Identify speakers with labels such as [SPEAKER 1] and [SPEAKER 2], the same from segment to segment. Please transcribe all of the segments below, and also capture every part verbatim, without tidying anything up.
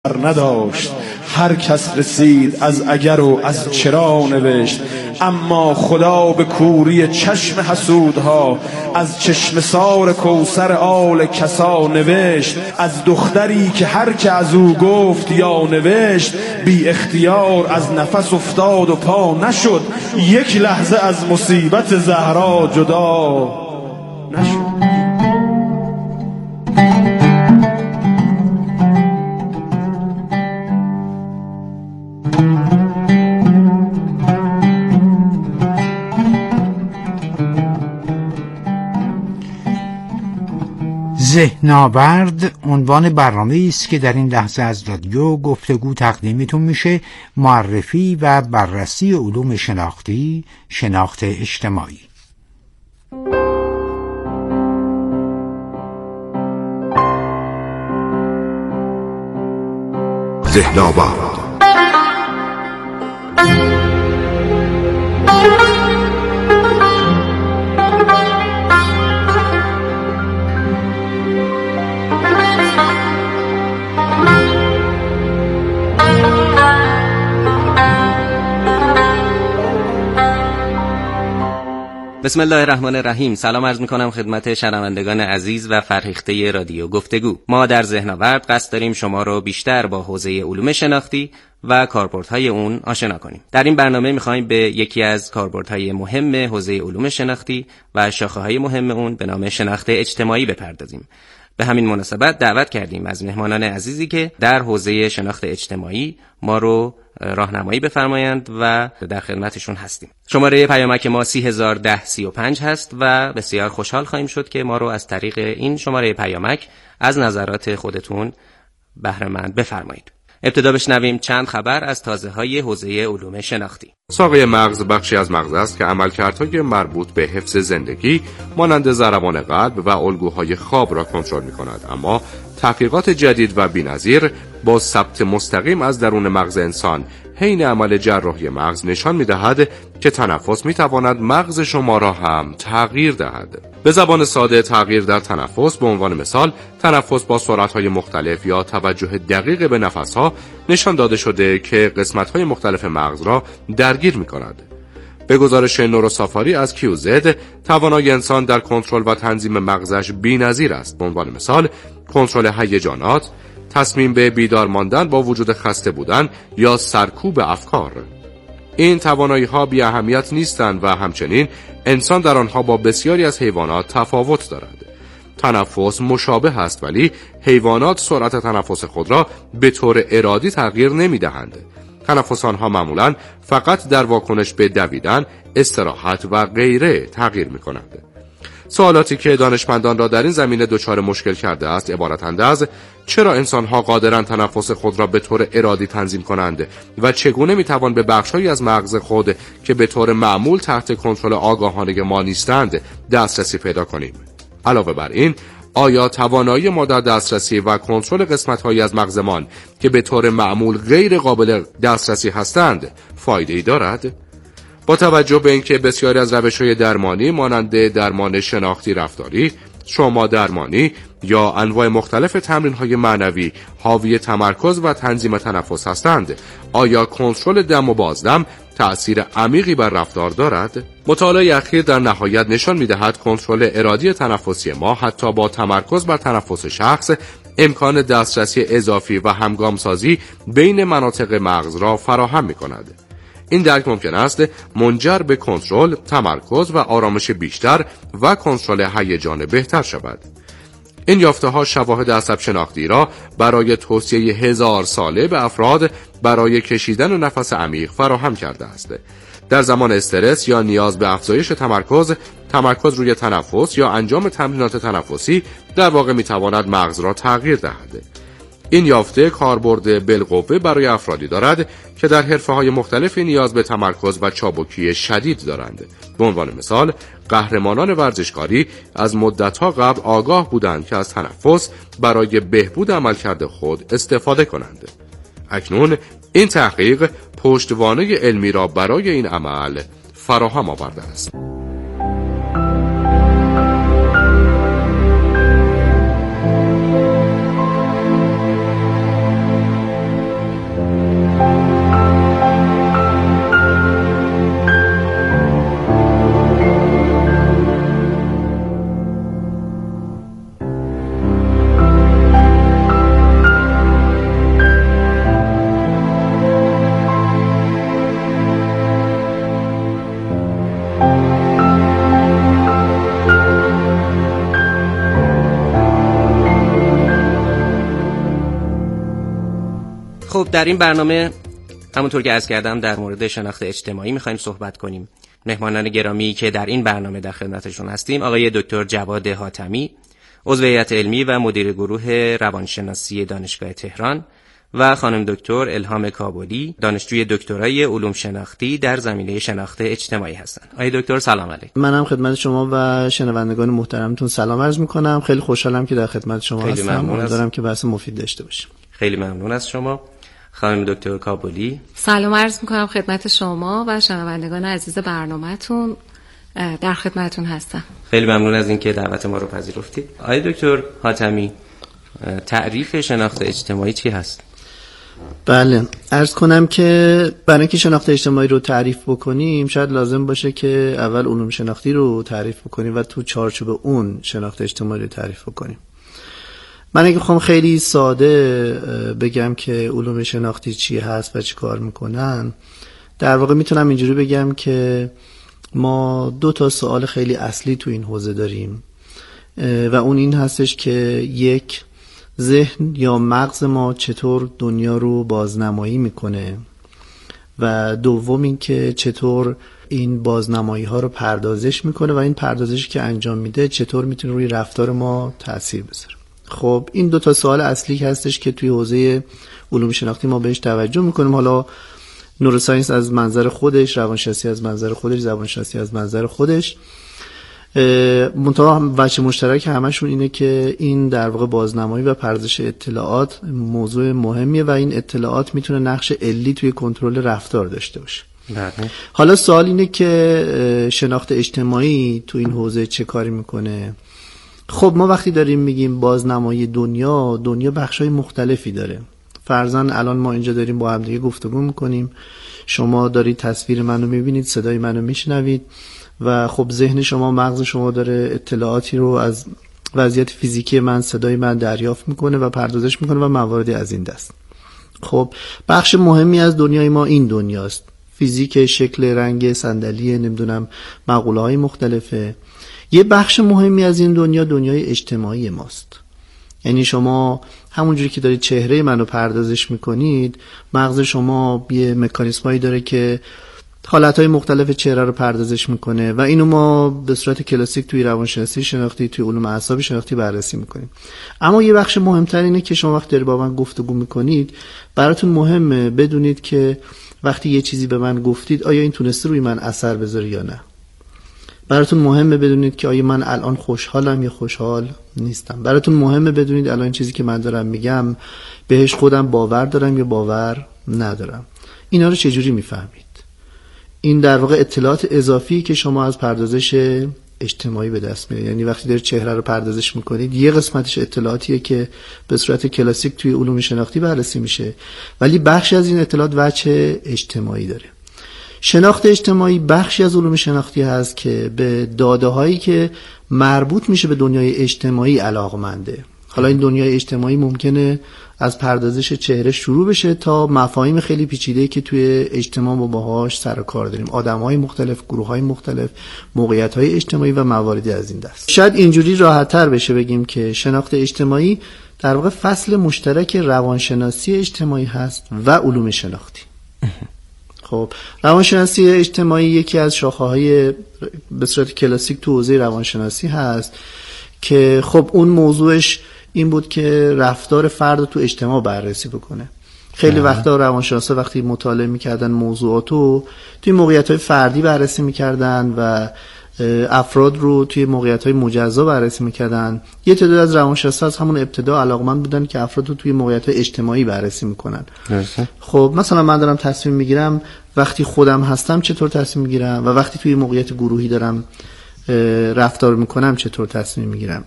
[SPEAKER 1] نداشت. هر کس رسید از اگر و از چرا نوشت، اما خدا به کوری چشم حسودها از چشم سار کوثر آل کسا نوشت. از دختری که هر که از او گفت یا نوشت، بی اختیار از نفس افتاد و پا نشد. یک لحظه از مصیبت زهرا جدا نشد.
[SPEAKER 2] ذهن‌آورد عنوان برنامه‌ای است که در این لحظه از رادیو گفتگو تقدیمتون میشه. معرفی و بررسی علوم شناختی، شناخت اجتماعی.
[SPEAKER 3] ذهن‌آورد
[SPEAKER 4] بسم الله الرحمن الرحیم. سلام عرض میکنم خدمت شنوندگان عزیز و فرهیخته رادیو گفتگو. ما در ذهن‌آورد قصد داریم شما رو بیشتر با حوزه علوم شناختی و کاربردهای اون آشنا کنیم. در این برنامه میخوایم به یکی از کاربردهای مهم حوزه علوم شناختی و شاخه‌های مهم اون به نام شناخت اجتماعی بپردازیم. به همین مناسبت دعوت کردیم از مهمانان عزیزی که در حوزه شناخت اجتماعی ما رو راهنمایی بفرمایند و در خدمتشون هستیم. شماره پیامک ما سی هزار و ده سی و پنج هست و بسیار خوشحال خواهیم شد که ما رو از طریق این شماره پیامک از نظرات خودتون بهره مند بفرمایید. ابتدا بشنویم چند خبر از تازه‌های حوزه علوم شناختی.
[SPEAKER 3] ساقه مغز بخشی از مغز است که عملکردهای مربوط به حفظ زندگی مانند ضربان قلب و الگوهای خواب را کنترل می‌کند، اما تحقیقات جدید و بی‌نظیر با ثبت مستقیم از درون مغز انسان حین عمل جراحی مغز نشان می‌دهد که تنفس می‌تواند مغز شما را هم تغییر دهد. به زبان ساده، تغییر در تنفس به عنوان مثال تنفس با سرعت‌های مختلف یا توجه دقیق به نفس‌ها نشان داده شده که قسمت‌های مختلف مغز را درگیر می‌کند. به گزارش نوروسافاری از کیو زد، توانایی انسان در کنترل و تنظیم مغزش بی‌نظیر است. به عنوان مثال کنترل هیجانات، تصمیم به بیدار ماندن با وجود خسته بودن یا سرکوب افکار. این توانایی‌ها بی اهمیت نیستند و همچنین انسان در آنها با بسیاری از حیوانات تفاوت دارد. تنفس مشابه است، ولی حیوانات سرعت تنفس خود را به طور ارادی تغییر نمی‌دهند. تنفس آنها معمولاً فقط در واکنش به دویدن، استراحت و غیره تغییر می‌کنند. سوالاتی که دانشمندان را در این زمینه دچار مشکل کرده است عبارتند از چرا انسان‌ها قادرند تنفس خود را به طور ارادی تنظیم کنند و چگونه می‌توان به بخش‌هایی از مغز خود که به طور معمول تحت کنترل آگاهانه ما نیستند دسترسی پیدا کنیم. علاوه بر این، آیا توانایی ما در دسترسی و کنترل قسمت‌هایی از مغزمان که به طور معمول غیر قابل دسترسی هستند فایده‌ای دارد؟ با توجه به اینکه بسیاری از روش‌های درمانی مانند درمان شناختی رفتاری، شما درمانی یا انواع مختلف تمرین‌های معنوی حاوی تمرکز و تنظیم تنفس هستند، آیا کنترل دم و بازدم تأثیر عمیقی بر رفتار دارد؟ مطالعه اخیر در نهایت نشان می‌دهد کنترل ارادی تنفسی ما حتی با تمرکز بر تنفس شخص امکان دسترسی اضافی و همگامسازی بین مناطق مغز را فراهم می‌کند. این درک ممکن است منجر به کنترل، تمرکز و آرامش بیشتر و کنترل هیجان بهتر شود. این یافته‌ها شواهد عصب شناختی را برای توصیه هزار ساله به افراد برای کشیدن نفس عمیق فراهم کرده است. در زمان استرس یا نیاز به افزایش تمرکز، تمرکز روی تنفس یا انجام تمرینات تنفسی در واقع می‌تواند مغز را تغییر دهد. این یافته کاربرد بالقوه برای افرادی دارد که در حرفه‌های مختلفی نیاز به تمرکز و چابکی شدید دارند. به عنوان مثال، قهرمانان ورزشکاری از مدت‌ها قبل آگاه بودند که از تنفس برای بهبود عملکرد خود استفاده کنند. اکنون این تحقیق پشتوانه علمی را برای این عمل فراهم آورده است.
[SPEAKER 4] خب در این برنامه همونطور که عرض کردم در مورد شناخت اجتماعی می‌خوایم صحبت کنیم. مهمانان گرامی که در این برنامه در خدمتشون هستیم آقای دکتر جواد حاتمی، عضو هیئت علمی و مدیر گروه روانشناسی دانشگاه تهران، و خانم دکتر الهام کابلی، دانشجوی دکترای علوم شناختی در زمینه شناخت اجتماعی هستند. آقای دکتر سلام علیکم.
[SPEAKER 5] منم خدمت شما و شنوندگان محترمتون سلام عرض می‌کنم. خیلی خوشحالم که در خدمت شما هستم. امیدوارم که بحث مفید داشته باشیم.
[SPEAKER 4] خیلی ممنون از شما. خانم دکتر کابلی.
[SPEAKER 6] سلام عرض می‌کنم خدمت شما و شنوندگان عزیز برنامه‌تون. در خدمتتون هستم.
[SPEAKER 4] خیلی ممنون از اینکه دعوت ما رو پذیرفتید. آقای دکتر حاتمی، تعریف شناخت اجتماعی چی هست؟
[SPEAKER 5] بله، عرض کنم که برای اینکه شناخت اجتماعی رو تعریف بکنیم شاید لازم باشه که اول علوم شناختی رو تعریف بکنیم و تو چارچوب اون شناخت اجتماعی رو تعریف بکنیم. من اگه بخوام خیلی ساده بگم که علوم شناختی چی هست و چی کار میکنن، در واقع میتونم اینجوری بگم که ما دو تا سوال خیلی اصلی تو این حوزه داریم و اون این هستش که یک، ذهن یا مغز ما چطور دنیا رو بازنمایی میکنه و دوم این که چطور این بازنمایی ها رو پردازش میکنه و این پردازشی که انجام میده چطور میتونه روی رفتار ما تأثیر بذاره. خب این دو تا سوال اصلی هستش که توی حوزه علوم شناختی ما بهش توجه میکنیم. حالا نوروساینس از منظر خودش، روانشناسی از منظر خودش، زبانشناسی از منظر خودش. منتها وجه مشترک همشون اینه که این در واقع بازنمایی و پردازش اطلاعات موضوع مهمیه و این اطلاعات میتونه نقش علی توی کنترل رفتار داشته باشه.
[SPEAKER 4] بله.
[SPEAKER 5] حالا سوال اینه که شناخت اجتماعی تو این حوزه چه کاری میکنه؟ خب ما وقتی داریم میگیم بازنمایی دنیا، دنیا بخشای مختلفی داره. فرضاً الان ما اینجا داریم با هم دیگه گفتگو میکنیم، شما دارید تصویر منو میبینید، صدای منو میشنوید و خب ذهن شما، مغز شما داره اطلاعاتی رو از وضعیت فیزیکی من، صدای من دریافت میکنه و پردازش میکنه و مواردی از این دست. خب بخش مهمی از دنیای ما این دنیاست. فیزیک، شکل، رنگ صندلی، نمیدونم مقوله های مختلفه. یه بخش مهمی از این دنیا دنیای اجتماعی ماست. یعنی شما همونجوری که دارید چهره منو پردازش میکنید، مغز شما یه مکانیزمایی داره که حالتهای مختلف چهره رو پردازش میکنه و اینو ما به صورت کلاسیک توی روانشناسی شناختی، توی علوم اعصاب شناختی بررسی میکنیم. اما یه بخش مهمتر اینه که شما وقتی دارید با من گفتگو میکنید، براتون مهمه بدونید که وقتی یه چیزی به من گفتید آیا این تونسته روی من اثر بذاره یا نه. براتون مهمه بدونید که آیا من الان خوشحالم یا خوشحال نیستم. براتون مهمه بدونید الان چیزی که من دارم میگم بهش خودم باور دارم یا باور ندارم. اینا رو چجوری میفهمید؟ این در واقع اطلاعات اضافی که شما از پردازش اجتماعی به دست میارید. یعنی وقتی دارید چهره رو پردازش میکنید، یه قسمتش اطلاعاتیه که به صورت کلاسیک توی علوم شناختی بررسی میشه، ولی بخشی از این اطلاعات وجه اجتماعی داره. شناخت اجتماعی بخشی از علوم شناختی هست که به داده هایی که مربوط میشه به دنیای اجتماعی علاقمنده. حالا این دنیای اجتماعی ممکنه از پردازش چهره شروع بشه تا مفاهیم خیلی پیچیده‌ای که توی اجتماع ما باهاش سر و کار داریم، آدم‌های مختلف، گروه‌های مختلف، موقعیت‌های اجتماعی و مواردی از این دست. شاید اینجوری راحت‌تر بشه بگیم که شناخت اجتماعی در واقع فصل مشترک روانشناسی اجتماعی هست و علوم شناختی. خب روانشناسی اجتماعی یکی از شاخه‌های به صورت کلاسیک تو حوزه روانشناسی هست که خب اون موضوعش این بود که رفتار فرد تو اجتماع بررسی بکنه. خیلی وقتا روانشناسا وقتی مطالعه می‌کردن موضوعاتو توی موقعیت‌های فردی بررسی می‌کردن و افراد رو توی موقعیت‌های مجزا بررسی می‌کردن. یه تعداد از روانشناسا از همون ابتدا علاقمند بودن که افراد رو توی موقعیت‌های اجتماعی بررسی می‌کنن. خب مثلا من دارم تصمیم می‌گیرم وقتی خودم هستم چطور تصمیم می‌گیرم و وقتی توی موقعیت گروهی دارم رفتار می‌کنم چطور تصمیم می‌گیرم.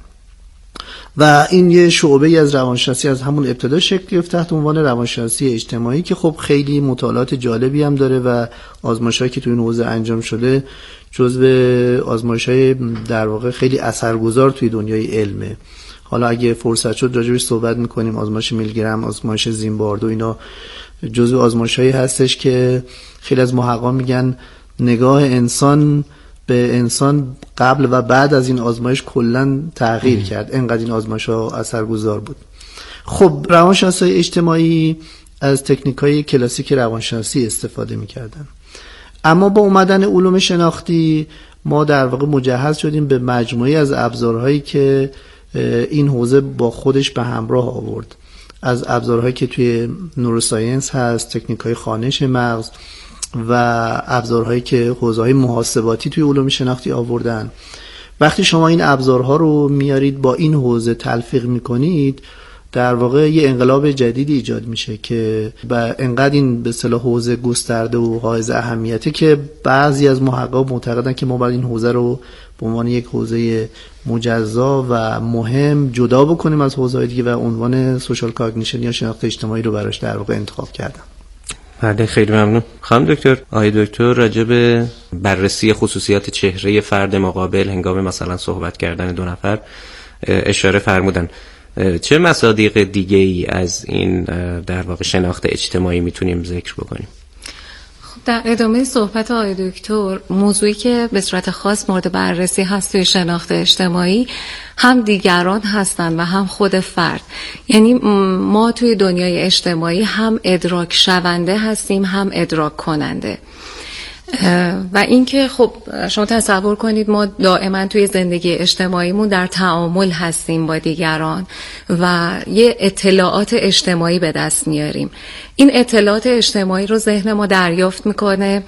[SPEAKER 5] و این یه شعبه‌ای از روانشناسی از همون ابتدا شکل گرفت تحت عنوان روانشناسی اجتماعی که خب خیلی مطالعات جالبی هم داره و آزمایش‌هایی که تو این حوزه انجام شده جزو آزمایش‌های در واقع خیلی اثرگذار توی دنیای علمه. حالا اگه فرصت شد راجعش صحبت می‌کنیم. آزمایش میلگرام، آزمایش زیمباردو، اینا جزو آزمایش‌هایی هستش که خیلی از محققان میگن نگاه انسان به انسان قبل و بعد از این آزمایش کلاً تغییر ام. کرد. انقدر این آزمایش‌ها اثرگذار بود. خب روانشناسی اجتماعی از تکنیک‌های کلاسیک روانشناسی استفاده می‌کردن. اما با اومدن علوم شناختی ما در واقع مجهز شدیم به مجموعی از ابزارهایی که این حوزه با خودش به همراه آورد، از ابزارهایی که توی نوروساینس هست، تکنیک‌های خوانش مغز و ابزارهایی که حوزه‌های محاسباتی توی علوم شناختی آوردن. وقتی شما این ابزارها رو میارید با این حوزه تلفیق میکنید، در واقع یه انقلاب جدیدی ایجاد میشه که با انقدر این به اصطلاح حوزه گسترده و حائز اهمیته که بعضی از محققا معتقدن که ما باید این حوزه رو به عنوان یک حوزه مجزا و مهم جدا بکنیم از حوزه‌های دیگه و عنوان سوشال کاگنیشن یا شناخت اجتماعی رو براش در واقع انتخاب کردن.
[SPEAKER 4] بله خیلی ممنون. خانم دکتر، آقای دکتر راجع به بررسی خصوصیات چهره فرد مقابل هنگام مثلا صحبت کردن دو نفر اشاره فرمودن. چه مصادیق دیگه ای از این در واقع شناخت اجتماعی میتونیم ذکر بکنیم؟
[SPEAKER 6] در ادامه صحبت آقای دکتر، موضوعی که به صورت خاص مورد بررسی هست توی شناخت اجتماعی هم دیگران هستن و هم خود فرد. یعنی ما توی دنیای اجتماعی هم ادراک شونده هستیم هم ادراک کننده. و اینکه خب شما تصور کنید ما دائما توی زندگی اجتماعیمون در تعامل هستیم با دیگران و یه اطلاعات اجتماعی به دست میاریم. این اطلاعات اجتماعی رو ذهن ما دریافت میکنه،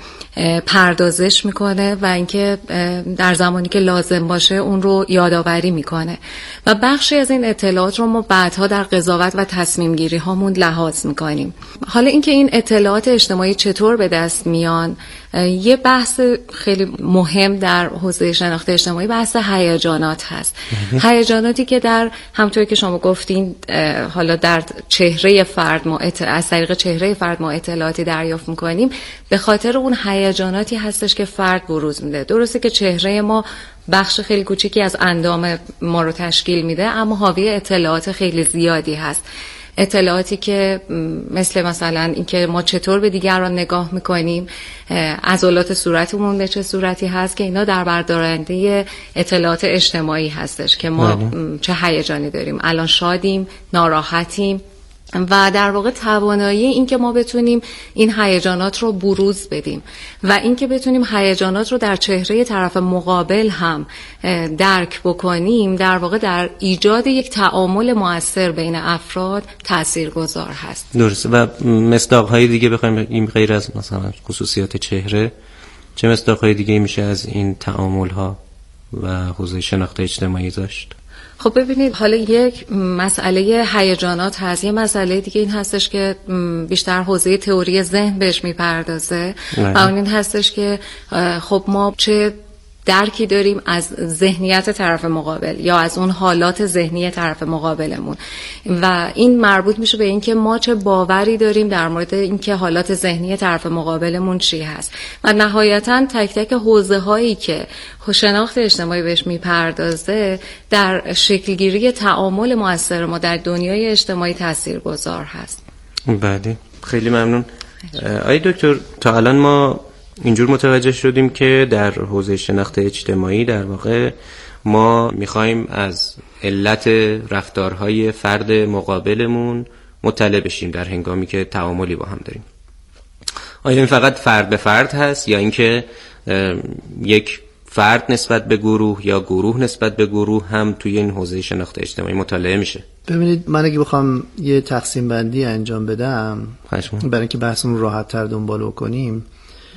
[SPEAKER 6] پردازش میکنه و اینکه در زمانی که لازم باشه اون رو یادآوری میکنه و بخشی از این اطلاعات رو ما بعدها در قضاوت و تصمیم گیری هامون لحاظ میکنیم. حالا اینکه این اطلاعات اجتماعی چطور به دست میان، یه بحث خیلی مهم در حوزه شناخت اجتماعی بحث هیجانات هست. هیجاناتی که در همونطوری که شما گفتین حالا در چهره فرد ما از طریق چهره فرد ما اطلاعاتی دریافت میکنیم، به خاطر اون هیجاناتی هستش که فرد بروز میده. درسته که چهره ما بخش خیلی کوچیکی از اندام ما رو تشکیل میده، اما حاوی اطلاعات خیلی زیادی هست. اطلاعاتی که مثل مثلا اینکه ما چطور به دیگران نگاه میکنیم، عضلات صورتمون به چه صورتی هست، که اینا در بردارنده اطلاعات اجتماعی هستش که ما بله. چه هیجانی داریم، الان شادیم، ناراحتیم و در واقع توانایی این که ما بتونیم این هیجانات رو بروز بدیم و این که بتونیم هیجانات رو در چهره طرف مقابل هم درک بکنیم در واقع در ایجاد یک تعامل مؤثر بین افراد تاثیرگذار هست.
[SPEAKER 4] درسته. و مصداق‌های دیگه بخوایم این غیر از مثلا خصوصیات چهره، چه مصداق‌های دیگه میشه از این تعامل‌ها و حوزه شناخت اجتماعی داشت؟
[SPEAKER 6] خب ببینید، حالا یک مسئله هیجانات هست، یه مسئله دیگه این هستش که بیشتر حوزه تئوری ذهن بهش میپردازه و اون این هستش که خب ما چه درکی داریم از ذهنیت طرف مقابل یا از اون حالات ذهنی طرف مقابلمون و این مربوط میشه به اینکه ما چه باوری داریم در مورد اینکه حالات ذهنی طرف مقابلمون چی هست و نهایتاً تک تک حوزه هایی که شناخت اجتماعی بهش میپردازه در شکلگیری تعامل مؤثر ما در دنیای اجتماعی تاثیرگذار هست.
[SPEAKER 4] بله، خیلی ممنون. آقای دکتر، تا الان ما اینجور متوجه شدیم که در حوزه شناخت اجتماعی در واقع ما میخوایم از علت رفتارهای فرد مقابلمون مطلع بشیم در هنگامی که تعاملی با هم داریم. آیا این فقط فرد به فرد هست یا اینکه یک فرد نسبت به گروه یا گروه نسبت به گروه هم توی این حوزه شناخت اجتماعی مطالعه میشه؟
[SPEAKER 5] ببینید، من اگه بخوام یه تقسیم بندی انجام بدم برای اینکه بحثمون راحت تر دنبال بکنیم،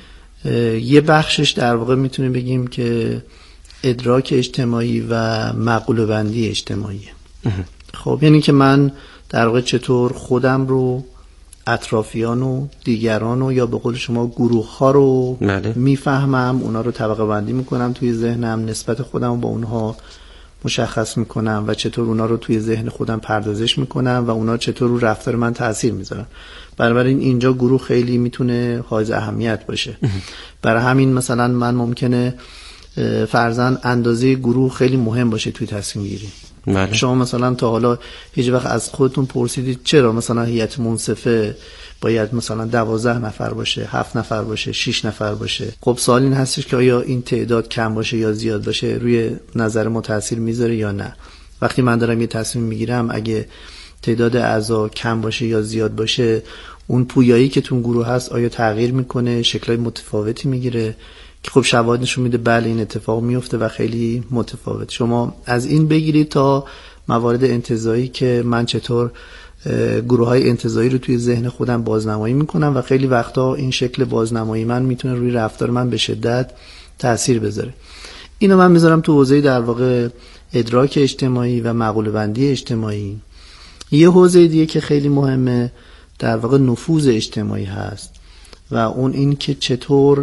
[SPEAKER 5] یه بخشش در واقع میتونیم بگیم که ادراک اجتماعی و مقوله بندی اجتماعیه. خب یعنی که من در واقع چطور خودم رو، اطرافیان و دیگران و یا به قول شما گروه ها رو مده. میفهمم، اونا رو طبقه بندی میکنم توی ذهنم، نسبت خودم رو با اونها مشخص میکنم و چطور اونا رو توی ذهن خودم پردازش میکنم و اونا چطور رو رفتار من تأثیر میذارن. بنابراین اینجا گروه خیلی میتونه حائز اهمیت باشه. برای همین مثلا من ممکنه فرضاً اندازه گروه خیلی مهم باشه توی تصمیم گیری. بله. شما مثلا تا حالا هیچ وقت از خودتون پرسیدید چرا مثلا هیئت منصفه باید مثلا دوازده نفر باشه، هفت نفر باشه، شش نفر باشه؟ خب سوال این هستش که آیا این تعداد کم باشه یا زیاد باشه روی نظر ما تاثیر میذاره یا نه؟ وقتی من دارم یه تصمیم میگیرم، اگه تعداد اعضا کم باشه یا زیاد باشه، اون پویایی که تو اون گروه هست آیا تغییر میکنه، شکل‌های متفاوتی میگیره که خب شواهد نشون میده بله این اتفاق میفته و خیلی متفاوت. شما از این بگیرید تا موارد انتزاعی که من چطور گروه های انتزاعی رو توی ذهن خودم بازنمایی میکنم و خیلی وقتا این شکل بازنمایی من میتونه روی رفتار من به شدت تأثیر بذاره. اینو من میذارم تو حوزه در واقع ادراک اجتماعی و مقوله بندی اجتماعی. یه حوزه دیگه که خیلی مهمه در واقع نفوذ اجتماعی هست و اون این که چطور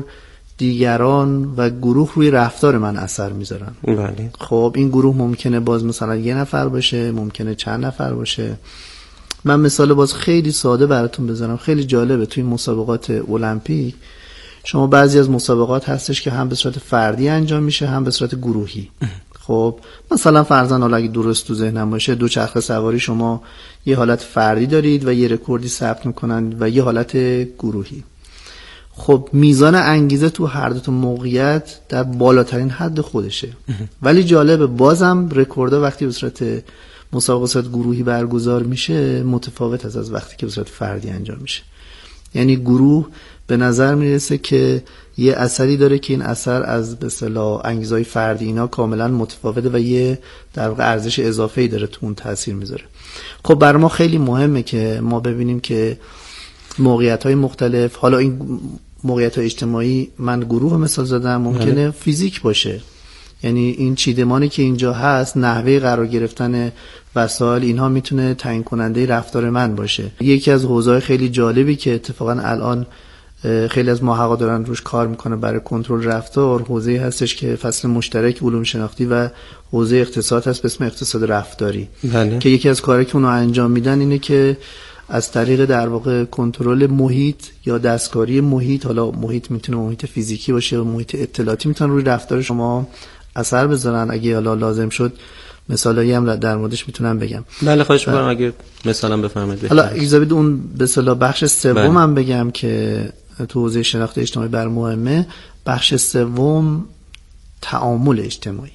[SPEAKER 5] دیگران و گروه روی رفتار من اثر میذارن.
[SPEAKER 4] بله.
[SPEAKER 5] خب این گروه ممکنه باز مثلا یه نفر باشه، ممکنه چند نفر باشه. من مثال باز خیلی ساده براتون بزنم، خیلی جالبه. توی مسابقات المپیک شما بعضی از مسابقات هستش که هم به صورت فردی انجام میشه هم به صورت گروهی. خب مثلا فرضاً حالا اگه درست تو ذهنم باشه دو چرخ سواری شما یه حالت فردی دارید و یه رکوردی ثبت میکنن و یه حالت گروهی. خب میزان انگیزه تو هر دو تا موقعیت در بالاترین حد خودشه، ولی جالبه بازم رکوردها وقتی به صورت مسابقه صورت گروهی برگزار میشه متفاوت از از وقتی که به صورت فردی انجام میشه. یعنی گروه به نظر میرسه که یه اثری داره که این اثر از به اصطلاح انگیزهای فردی اینا کاملا متفاوته و یه در واقع ارزش اضافه‌ای داره تو اون تاثیر میذاره. خب برای ما خیلی مهمه که ما ببینیم که موقعیت‌های مختلف، حالا این موقعیت‌های اجتماعی من گروه مثال زدم، ممکنه فیزیک باشه، یعنی این چیدمانی که اینجا هست، نحوه قرار گرفتن وسایل، اینها میتونه تعیین کننده رفتار من باشه. یکی از حوزه‌های خیلی جالبی که اتفاقا الان خیلی از محققا دارن روش کار میکنه برای کنترل رفتار، حوزه‌ای هستش که فصل مشترک علوم شناختی و حوزه اقتصاد هست به اسم اقتصاد رفتاری. بله. که یکی از کارهایی که اونها انجام میدن اینه که از طریق در واقع کنترل محیط یا دستکاری محیط، حالا محیط میتونه محیط فیزیکی باشه یا محیط اطلاعاتی، میتونن روی رفتار شما اثر بذارن. اگه حالا لازم شد مثالایی هم در موردش میتونم بگم.
[SPEAKER 4] بله خواهش می‌کنم اگه مثلا بفرمایید.
[SPEAKER 5] حالا اجازه بدید اون به اصطلاح بخش سوم هم بگم که تو حوزه شناخت اجتماعی بر مهمه. بخش سوم تعامل اجتماعی.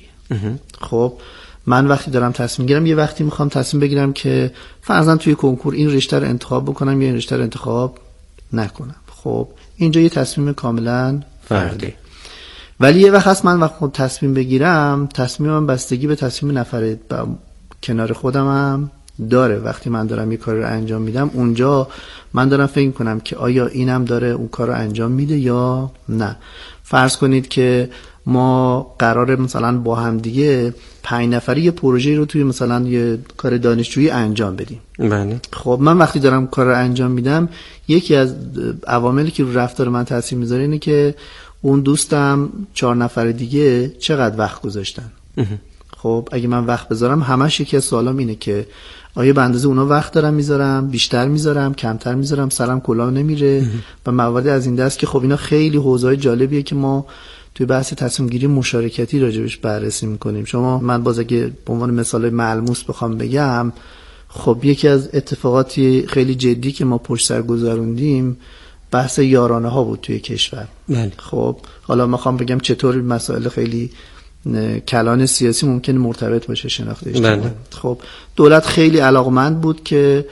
[SPEAKER 5] خب من وقتی دارم تصمیم میگیرم، یه وقتی میخوام تصمیم بگیرم که فرضاً توی کنکور این رشته رو انتخاب بکنم یا این رشته رو انتخاب نکنم. خب اینجا یه تصمیم کاملا فردی. ولی یه وقت هست من وقتی خود تصمیم بگیرم، تصمیمم بستگی به تصمیم نفر کنار خودم هم داره. وقتی من دارم یه کار رو انجام میدم، اونجا من دارم فکر کنم که آیا اینم داره اون کار رو انجام میده یا نه. فرض کنید که ما قراره مثلا با هم دیگه پنج نفری یه پروژه رو توی مثلا یه کار دانشجویی انجام بدیم.
[SPEAKER 4] بله.
[SPEAKER 5] خب من وقتی دارم کار رو انجام میدم، یکی از عواملی که رو رفتار من تاثیر میذاره اینه که اون دوستم چهار نفر دیگه چقدر وقت گذاشتن. خب اگه من وقت بذارم، همش یکی از سوالام اینه که آیا به اندازه اونا وقت دارم میذارم، بیشتر میذارم، کمتر میذارم، سرم کلاه نمیره و موارد از این دست که خب اینا خیلی حوزه‌های جالبیه که ما توی بحث تصمیم گیری مشارکتی راجبش بررسی میکنیم. شما من باز اگه به عنوان مثال ملموس بخوام بگم، خب یکی از اتفاقاتی خیلی جدی که ما پشت سر گذروندیم بحث یارانه ها بود توی کشور. بله. خب حالا میخوام بگم چطور مسائل خیلی کلان سیاسی ممکنه مرتبط باشه شناخت اجتماعی. بله. خب دولت خیلی علاقمند بود که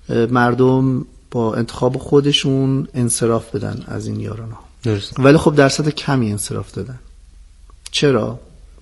[SPEAKER 5] مردم با انتخاب خودشون انصراف بدن از این یارانه ها. درست. ولی خب درصد کمی انصراف دادن. چرا؟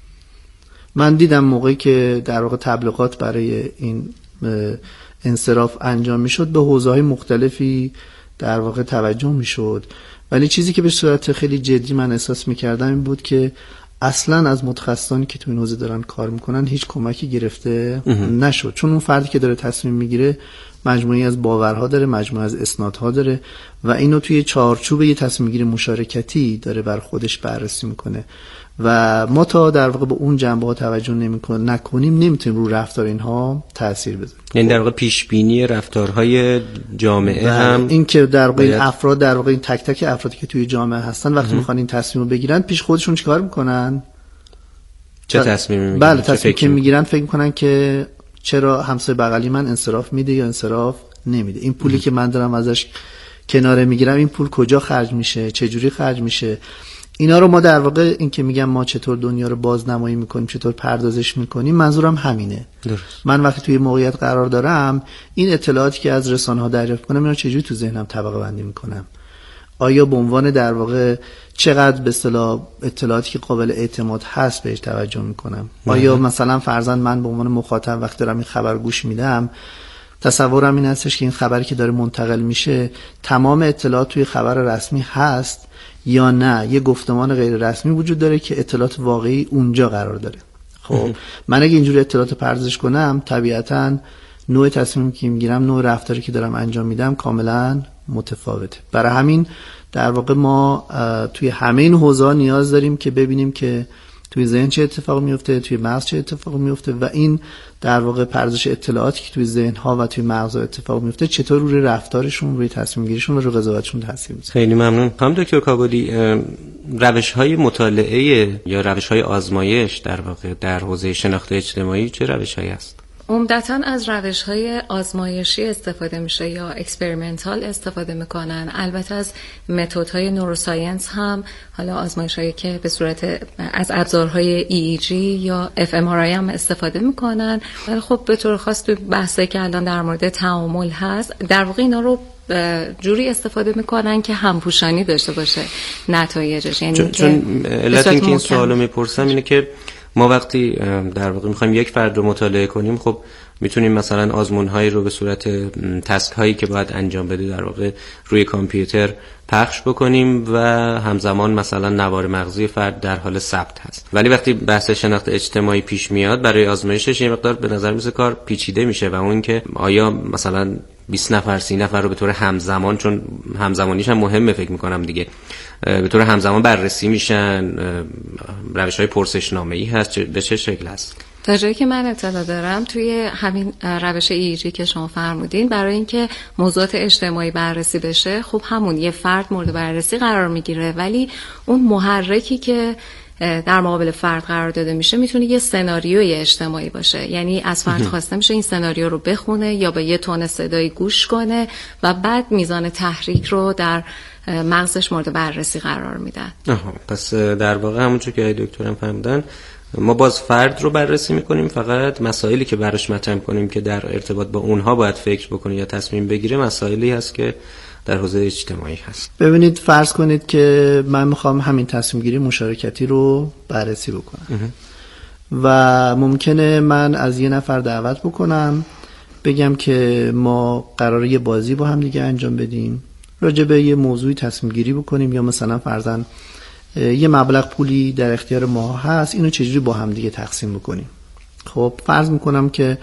[SPEAKER 5] من دیدم موقعی که در واقع تبلیغات برای این انصراف انجام میشد به حوزه‌های مختلفی در واقع توجه میشد، ولی چیزی که به صورت خیلی جدی من احساس میکردم این بود که اصلا از متخصصانی که تو این حوزه دارن کار میکنن هیچ کمکی گرفته نشد. چون اون فردی که داره تصمیم میگیره مجموعی از باورها داره، مجموعی از اسنادها داره و اینو توی چارچوب یه تصمیم گیری مشارکتی داره بر خودش بررسی میکنه و ما تا در واقع به اون جنبه ها توجه نمی‌کنیم نکنیم نمیتونیم رو رفتار اینها تاثیر بذاریم.
[SPEAKER 4] یعنی در واقع پیش بینی رفتارهای جامعه هم
[SPEAKER 5] این که در واقع این افراد در واقع این تک تک افرادی که توی جامعه هستن وقتی میخوان این تصمیم رو بگیرن پیش خودشون چیکار میکنن؟
[SPEAKER 4] چه تصمیمی میگیرن؟
[SPEAKER 5] بله تصمیمی که میگیرن فکر میکنن که چرا همسایه بغلی من انصراف میده یا انصراف نمیده، این پولی که من دارم ازش کناره میگیرم این پول کجا خرج میشه، چه جوری خرج میشه. اینا رو ما در واقع این که میگم ما چطور دنیا رو بازنمایی میکنیم، چطور پردازش میکنیم، منظورم همینه. درست. من وقتی توی موقعیت قرار دارم این اطلاعاتی که از رسانه ها دریافت کنم اینا چجوری تو ذهنم طبقه بندی میکنم؟ آیا به عنوان در واقع چقدر به اصطلاح اطلاعاتی که قابل اعتماد هست بهش توجه میکنم؟ آیا مثلا فرضاً من به عنوان مخاطب وقتی دارم این خبر گوش میدم تصورم این هستش که این خبری که داره منتقل میشه تمام اطلاعات توی خبر رسمی هست یا نه یه گفتمان غیر رسمی وجود داره که اطلاعات واقعی اونجا قرار داره؟ خب من اگه اینجوری اطلاعات پردازش کنم طبیعتاً نوع تصمیمی که میگیرم، نوع رفتاری که دارم انجام میدم کاملا متفاوته. برای همین در واقع ما توی همه این حوزه‌ها نیاز داریم که ببینیم که توی ذهن چه اتفاقی میفته، توی مغز چه اتفاقی میفته و این در واقع پردازش اطلاعاتی که توی ذهن‌ها و توی مغز اتفاق میفته چطور روی رفتارشون، روی تصمیم گیریشون و روی قضاوتشون تاثیر میذاره.
[SPEAKER 4] خیلی ممنون. خانم دکتر کاکلی، روش‌های مطالعه یا روش‌های آزمایش در واقع در حوزه شناخت اجتماعی چه روش‌هایی است؟
[SPEAKER 6] عمدتاً از روش‌های آزمایشی استفاده میشه یا اکسپریمنتال استفاده میکنن. البته از متدهای نوروساینس هم، حالا آزمایش‌هایی که به صورت از ابزارهای ای ای جی یا اف ام آر آی هم استفاده میکنن. ولی خب به طور خاص تو بحثی که الان در مورد تعامل هست در واقع اینا رو جوری استفاده میکنن که همپوشانی داشته باشه نتایجش. یعنی
[SPEAKER 4] چون, چون علت اینکه این سوالو میپرسم اینه که ما وقتی در واقع میخوایم یک فرد رو مطالعه کنیم، خب میتونیم مثلا آزمون‌هایی رو به صورت تسک هایی که باید انجام بده در واقع روی کامپیوتر پخش بکنیم و همزمان مثلا نوار مغزی فرد در حال ثبت هست. ولی وقتی بحث شناخت اجتماعی پیش میاد برای آزمایشش یه مقدار به نظر میسه کار پیچیده میشه و اون که آیا مثلا بیست نفر سی نفر رو به طور همزمان، چون همزمانیش هم مهمه فکر میکنم دیگه، به طور همزمان بررسی میشن، روش‌های پرسشنامه‌ای هست، به چه شکل هست؟
[SPEAKER 6] تا جایی که من اطلاع دارم توی همین روش ای ای جی که شما فرمودین برای اینکه موضوعات اجتماعی بررسی بشه خب همون یه فرد مورد بررسی قرار میگیره، ولی اون محرکی که در مقابل فرد قرار داده میشه میتونه یه سناریوی اجتماعی باشه. یعنی از فرد خواسته میشه این سناریو رو بخونه یا به یه تون صدایی گوش کنه و بعد میزان تحریک رو در مغزش مورد بررسی قرار میدن.
[SPEAKER 4] آها، پس در واقع همونجور که دکترم فهمیدن ما باز فرد رو بررسی میکنیم، فقط مسائلی که براش مطرح کنیم که در ارتباط با اونها باید فکر بکنه یا تصمیم بگیره مسائلی هست که در حوزه اجتماعی هست.
[SPEAKER 5] ببینید فرض کنید که من میخوام همین تصمیم گیری مشارکتی رو بررسی بکنم و ممکنه من از یه نفر دعوت بکنم بگم که ما قراره یه بازی با هم دیگه انجام بدیم، راجع به یه موضوعی تصمیم گیری بکنیم یا مثلا فرضاً یه مبلغ پولی در اختیار ما هست، اینو چجوری با هم دیگه تقسیم بکنیم. خب فرض میکنم که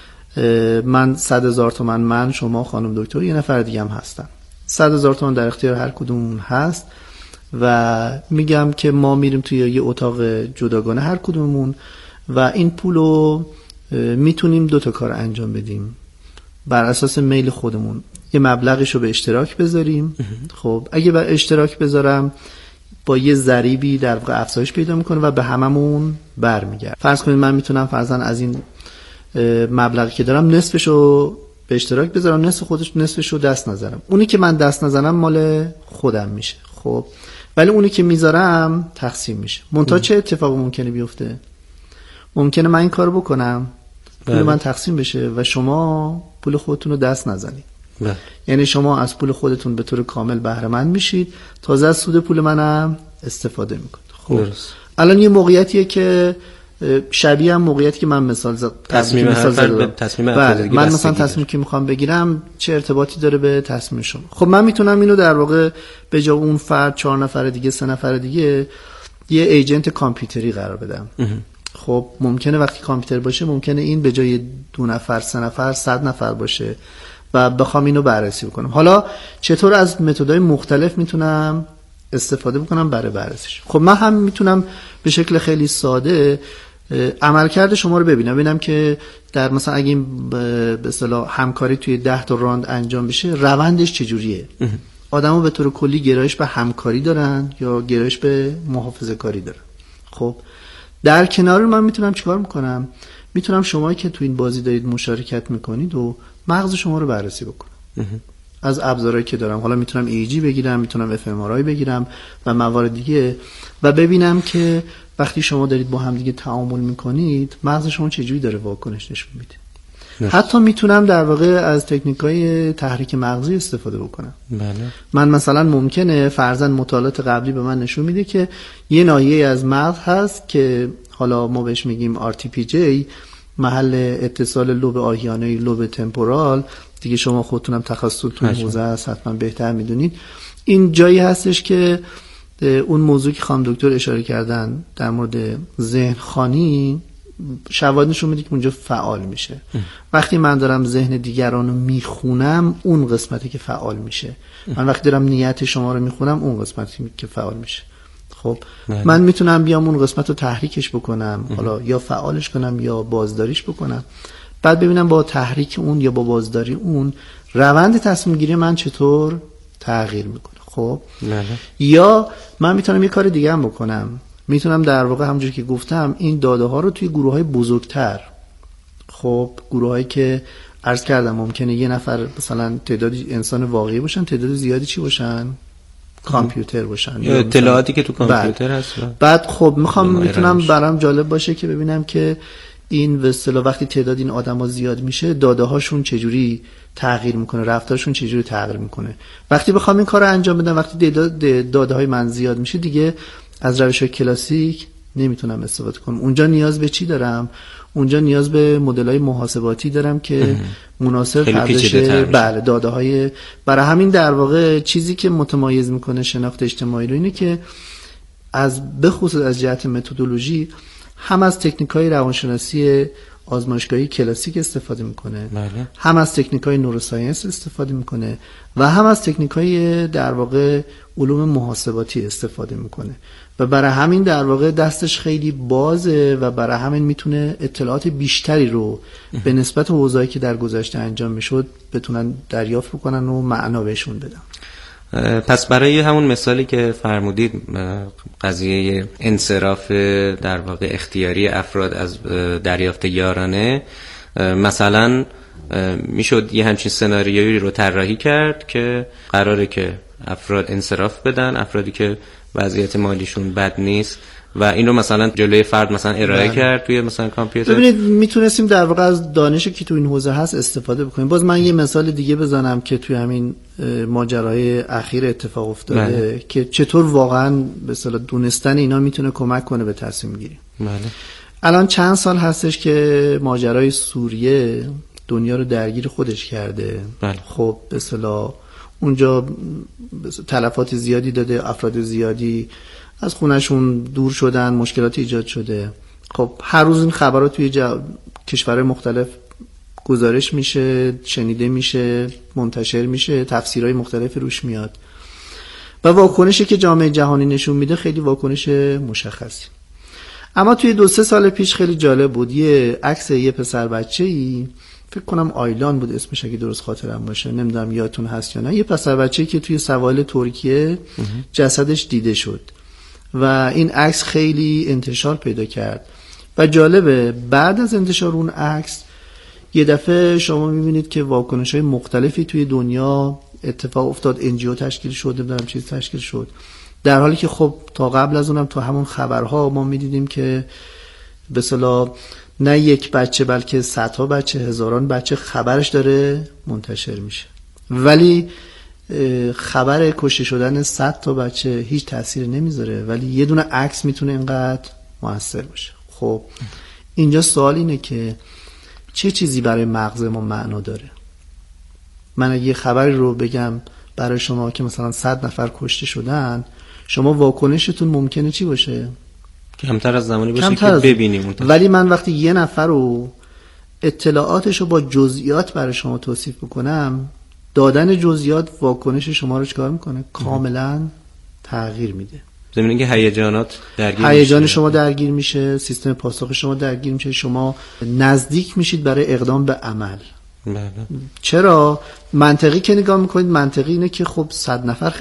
[SPEAKER 5] من صد هزار تومان، من شما خانم دکتر یه نفر دیگه هم هستن، صد هزار تومان در اختیار هر کدوم هست و میگم که ما میریم توی یه اتاق جداگانه هر کدوممون و این پولو میتونیم دو تا کار انجام بدیم بر اساس میل خودمون. یه مبلغشو به اشتراک بذاریم. خب اگه به اشتراک بذارم با یه ضریبی در واقع افزایش پیدا میکنه و به هممون برمیگرده. فرض کنید من میتونم فرضاً از این مبلغی که دارم نصفشو به اشتراک بذارم، نصف خودش نصفشو دست نذارم. اونی که من دست نذارم مال خودم میشه. خب ولی اونی که میذارم تقسیم میشه. منتها چه اتفاقی ممکنه بیفته؟ ممکنه من این کارو بکنم پول من تقسیم بشه و شما پول خودتون رو دست نزنید. بله. یعنی شما از پول خودتون به طور کامل بهره مند میشید، تازه از سود پول منم استفاده میکنید. خب درست. الان یه موقعیتیه که شبیه هم موقعیتی که من مثال زد
[SPEAKER 4] تصمیم مثال زدم. تصمیم
[SPEAKER 5] بله. من مثلا تصمیمی که میخوام بگیرم چه ارتباطی داره به تصمیم شما؟ خب من میتونم اینو در واقع به جای اون فرد چهار نفر دیگه سه نفر دیگه یه ایجنت کامپیوتری قرار بدم. خب ممکنه وقتی کامپیوتر باشه ممکنه این به جای دو نفر سه نفر صد نفر باشه و بخوام اینو بررسی بکنم. حالا چطور از متدهای مختلف میتونم استفاده بکنم برای بررسیش؟ خب من هم میتونم به شکل خیلی ساده عملکرد شما رو ببینم، ببینم که در مثلا اگه این به اصطلاح همکاری توی ده تا راند انجام بشه روندش چجوریه. آدمو به طور کلی گرایش به همکاری دارن یا گرایش به محافظه کاری دارن. خب در کنار من میتونم چیکار میکنم؟ میتونم شمایی که تو این بازی دارید مشارکت میکنید و مغز شما رو بررسی بکنم. از ابزارهایی که دارم. حالا میتونم ای جی بگیرم، میتونم اف ام آر آی بگیرم و موارد دیگه و ببینم که وقتی شما دارید با هم دیگه تعامل میکنید مغز شما چجوری داره واکنش نشون میده. حتی میتونم در واقع از تکنیک‌های تحریک مغزی استفاده بکنم. بله. من مثلا ممکنه فرضاً مطالعات قبلی به من نشون میده که یه ناحیه از مغز هست که حالا ما بهش میگیم آر تی پی جی، محل اتصال لوب آهیانه لوب تمپورال. دیگه شما خودتونم تخصصتون حوزه است، حتما بهتر میدونید. این جایی هستش که اون موضوعی که خانم دکتر اشاره کردن در مورد ذهن خوانی شواهد نشون میده که اونجا فعال میشه. وقتی من دارم ذهن دیگران رو میخونم اون قسمتی که فعال میشه. من وقتی دارم نیت شما رو میخونم اون قسمتی که فعال میشه. خب من میتونم بیام اون قسمت رو تحریکش بکنم، حالا یا فعالش کنم یا بازداریش بکنم، بعد ببینم با تحریک اون یا با بازداری اون روند تصمیم گیری من چطور تغییر میکنه. خب یا من میتونم یه کار دیگه هم بکنم، میتونم در واقع همونجوری که گفتم این داده ها رو توی گروه های بزرگتر، خب گروه هایی که عرض کردم ممکنه یه نفر مثلا تعدادی انسان واقعی باشن، تعداد زیادی چی باشن؟ کامپیوتر باشن
[SPEAKER 4] یا اطلاعاتی که تو کامپیوتر هست.
[SPEAKER 5] بعد خب میخوام میتونم برام جالب باشه که ببینم که این به اصطلاح وقتی تعداد این آدما زیاد میشه داده هاشون چجوری تغییر میکنه، رفتارشون چجوری تغییر میکنه. وقتی بخوام این کارو انجام بدم، وقتی داده های من زیاد میشه دیگه از روش کلاسیک نمیتونم استفاده کنم. اونجا نیاز به چی دارم؟ اونجا نیاز به مدل‌های محاسباتی دارم که مناسب پرداخت بله داده های. برای همین در واقع چیزی که متمایز میکنه شناخت اجتماعی رو اینه که از به خصوص از جهت متدولوژی هم از تکنیک‌های روانشناسی آزمایشگاهی کلاسیک استفاده میکنه، بله. هم از تکنیک‌های نوروساینس استفاده میکنه و هم از تکنیک‌های در واقع علوم محاسباتی استفاده میکنه و برای همین در واقع دستش خیلی بازه و برای همین میتونه اطلاعات بیشتری رو به نسبت حوزه‌ای که در گذشته انجام میشد بتونن دریافت بکنن و معنا بهشون بدن.
[SPEAKER 4] پس برای همون مثالی که فرمودید، قضیه انصراف در واقع اختیاری افراد از دریافت یارانه، مثلا میشد یه همچین سناریویی رو طراحی کرد که قراره که افراد انصراف بدن، افرادی که وضعیت مالیشون بد نیست و این رو مثلا جلوی فرد مثلا ارائه بله. کرد توی مثلا کامپیوتر.
[SPEAKER 5] ببینید میتونستیم در واقع از دانشی که تو این حوزه هست استفاده بکنیم. باز من یه مثال دیگه بزنم که توی همین ماجرای اخیر اتفاق افتاده بله. که چطور واقعا به اصطلاح دونستن اینا میتونه کمک کنه به تصمیم گیری. بله. الان چند سال هستش که ماجرای سوریه دنیا رو درگیر خودش کرده. بله. خب به اصطلاح اونجا تلفات زیادی داده، افراد زیادی از خونهشون دور شدن، مشکلات ایجاد شده. خب هر روز این خبرات توی جا... کشورهای مختلف گزارش میشه، شنیده میشه، منتشر میشه، تفسیرهای مختلفی روش میاد و واکنشی که جامعه جهانی نشون میده خیلی واکنش مشخصی. اما توی دو سه سال پیش خیلی جالب بود، یه عکس یه پسر بچه‌ای، فکر کنم آیلان بود اسمش اگه درست خاطرم باشه، نمیدونم یادتون هست یا نه، یه پسر بچه‌ای که توی سواحل ترکیه جسدش دیده شد و این عکس خیلی انتشار پیدا کرد و جالبه بعد از انتشار اون عکس یه دفعه شما میبینید که واکنش‌های مختلفی توی دنیا اتفاق افتاد، ان جی او تشکیل شد، نمیدونم چیز تشکیل شد، در حالی که خب تا قبل از اونم تو همون خبرها ما میدیدیم که به اصطلاح نه یک بچه بلکه صدها بچه، هزاران بچه خبرش داره منتشر میشه، ولی خبر کشته شدن صد تا بچه هیچ تأثیر نمیذاره، ولی یه دونه عکس میتونه اینقدر موثر باشه. خب اینجا سوال اینه که چه چیزی برای مغز ما معنا داره؟ من اگه یه خبری رو بگم برای شما که مثلا صد نفر کشته شدن، شما واکنشتون ممکنه چی باشه؟
[SPEAKER 4] کمتر از زمانی باشه که ببینیم.
[SPEAKER 5] ولی من وقتی یه نفر رو اطلاعاتش رو با جزئیات برای شما توصیف بکنم، دادن جزئیات واکنش شما رو چیکار میکنه؟ کاملا تغییر میده.
[SPEAKER 4] زمینه که هیجانات درگیر میشه،
[SPEAKER 5] هیجان شما درگیر میشه، سیستم پاسخ شما درگیر میشه، شما نزدیک میشید برای اقدام به عمل. بله. چرا؟ منطقی که نگاه میکنید، منطقی اینه که خب صد نفر